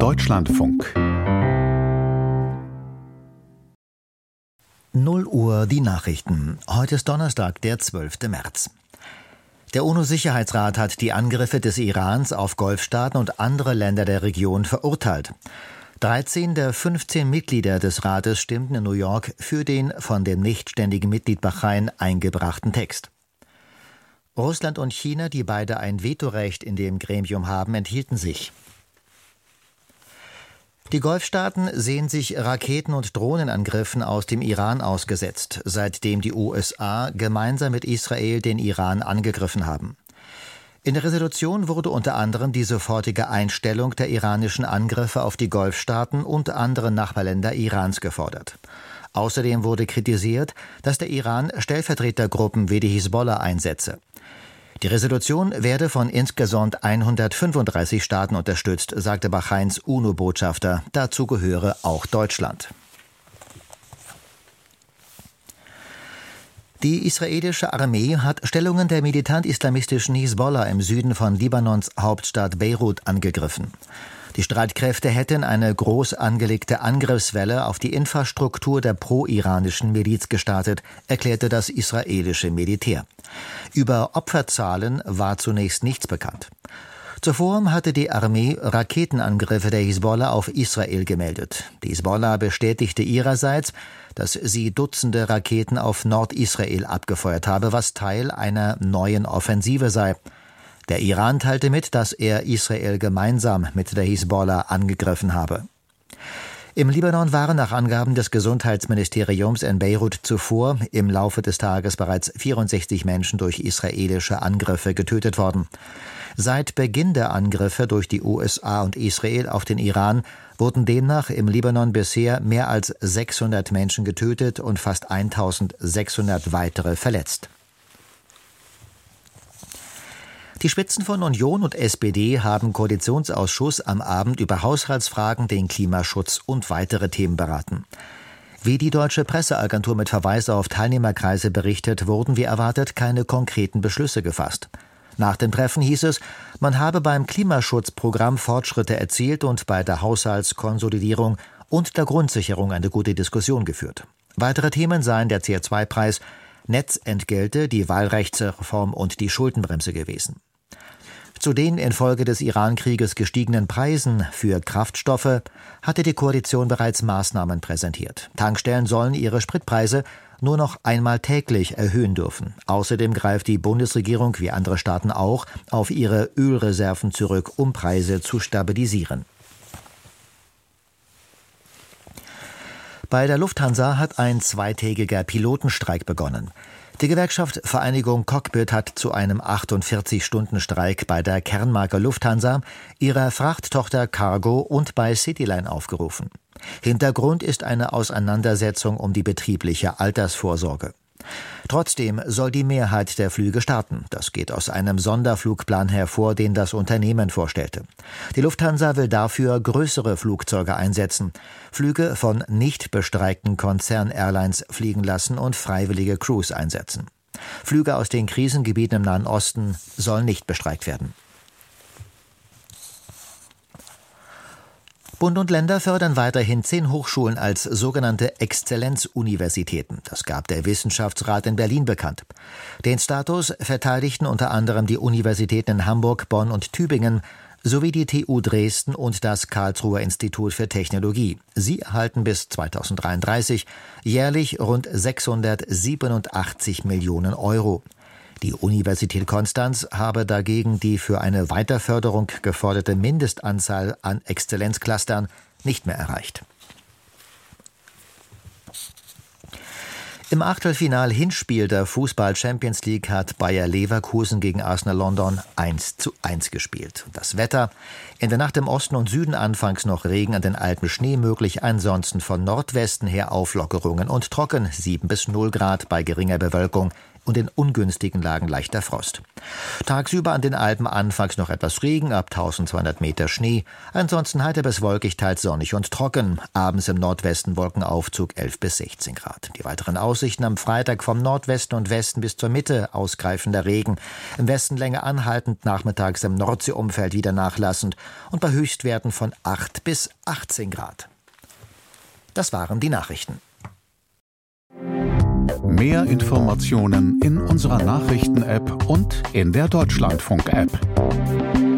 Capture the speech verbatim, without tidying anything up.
Deutschlandfunk. null Uhr die Nachrichten. Heute ist Donnerstag, der zwölfte März. Der UNO-Sicherheitsrat hat die Angriffe des Irans auf Golfstaaten und andere Länder der Region verurteilt. dreizehn der fünfzehn Mitglieder des Rates stimmten in New York für den von dem nichtständigen Mitglied Bahrain eingebrachten Text. Russland und China, die beide ein Vetorecht in dem Gremium haben, enthielten sich. Die Golfstaaten sehen sich Raketen- und Drohnenangriffen aus dem Iran ausgesetzt, seitdem die U S A gemeinsam mit Israel den Iran angegriffen haben. In der Resolution wurde unter anderem die sofortige Einstellung der iranischen Angriffe auf die Golfstaaten und andere Nachbarländer Irans gefordert. Außerdem wurde kritisiert, dass der Iran Stellvertretergruppen wie die Hisbollah einsetze. Die Resolution werde von insgesamt hundertfünfunddreißig Staaten unterstützt, sagte Bahrains UNO-Botschafter. Dazu gehöre auch Deutschland. Die israelische Armee hat Stellungen der militant-islamistischen Hisbollah im Süden von Libanons Hauptstadt Beirut angegriffen. Die Streitkräfte hätten eine groß angelegte Angriffswelle auf die Infrastruktur der pro-iranischen Miliz gestartet, erklärte das israelische Militär. Über Opferzahlen war zunächst nichts bekannt. Zuvor hatte die Armee Raketenangriffe der Hisbollah auf Israel gemeldet. Die Hisbollah bestätigte ihrerseits, dass sie Dutzende Raketen auf Nordisrael abgefeuert habe, was Teil einer neuen Offensive sei. Der Iran teilte mit, dass er Israel gemeinsam mit der Hisbollah angegriffen habe. Im Libanon waren nach Angaben des Gesundheitsministeriums in Beirut zuvor im Laufe des Tages bereits vierundsechzig Menschen durch israelische Angriffe getötet worden. Seit Beginn der Angriffe durch die U S A und Israel auf den Iran wurden demnach im Libanon bisher mehr als sechshundert Menschen getötet und fast eintausendsechshundert weitere verletzt. Die Spitzen von Union und S P D haben im Koalitionsausschuss am Abend über Haushaltsfragen, den Klimaschutz und weitere Themen beraten. Wie die Deutsche Presseagentur mit Verweis auf Teilnehmerkreise berichtet, wurden wie erwartet keine konkreten Beschlüsse gefasst. Nach dem Treffen hieß es, man habe beim Klimaschutzprogramm Fortschritte erzielt und bei der Haushaltskonsolidierung und der Grundsicherung eine gute Diskussion geführt. Weitere Themen seien der C O zwei Preis, Netzentgelte, die Wahlrechtsreform und die Schuldenbremse gewesen. Zu den infolge des Iran-Krieges gestiegenen Preisen für Kraftstoffe hatte die Koalition bereits Maßnahmen präsentiert. Tankstellen sollen ihre Spritpreise nur noch einmal täglich erhöhen dürfen. Außerdem greift die Bundesregierung, wie andere Staaten auch, auf ihre Ölreserven zurück, um Preise zu stabilisieren. Bei der Lufthansa hat ein zweitägiger Pilotenstreik begonnen. Die Gewerkschaft Vereinigung Cockpit hat zu einem achtundvierzig-Stunden-Streik bei der Kernmarke Lufthansa, ihrer Frachttochter Cargo und bei Cityline aufgerufen. Hintergrund ist eine Auseinandersetzung um die betriebliche Altersvorsorge. Trotzdem soll die Mehrheit der Flüge starten. Das geht aus einem Sonderflugplan hervor, den das Unternehmen vorstellte. Die Lufthansa will dafür größere Flugzeuge einsetzen, Flüge von nicht bestreikten Konzern-Airlines fliegen lassen und freiwillige Crews einsetzen. Flüge aus den Krisengebieten im Nahen Osten sollen nicht bestreikt werden. Bund und Länder fördern weiterhin zehn Hochschulen als sogenannte Exzellenzuniversitäten. Das gab der Wissenschaftsrat in Berlin bekannt. Den Status verteidigten unter anderem die Universitäten in Hamburg, Bonn und Tübingen sowie die T U Dresden und das Karlsruher Institut für Technologie. Sie erhalten bis zweitausenddreiunddreißig jährlich rund sechshundertsiebenundachtzig Millionen Euro. Die Universität Konstanz habe dagegen die für eine Weiterförderung geforderte Mindestanzahl an Exzellenzclustern nicht mehr erreicht. Im Achtelfinal-Hinspiel der Fußball-Champions League hat Bayer Leverkusen gegen Arsenal London eins zu eins gespielt. Das Wetter: in der Nacht im Osten und Süden anfangs noch Regen, an den Alpen Schnee möglich, ansonsten von Nordwesten her Auflockerungen und trocken, sieben bis null Grad bei geringer Bewölkung und in ungünstigen Lagen leichter Frost. Tagsüber an den Alpen anfangs noch etwas Regen, ab tausendzweihundert Meter Schnee. Ansonsten heiter bis wolkig, teils sonnig und trocken. Abends im Nordwesten Wolkenaufzug elf bis sechzehn Grad. Die weiteren Aussichten am Freitag vom Nordwesten und Westen bis zur Mitte ausgreifender Regen. Im Westen länger anhaltend, nachmittags im Nordseeumfeld wieder nachlassend und bei Höchstwerten von acht bis achtzehn Grad. Das waren die Nachrichten. Mehr Informationen in unserer Nachrichten-App und in der Deutschlandfunk-App.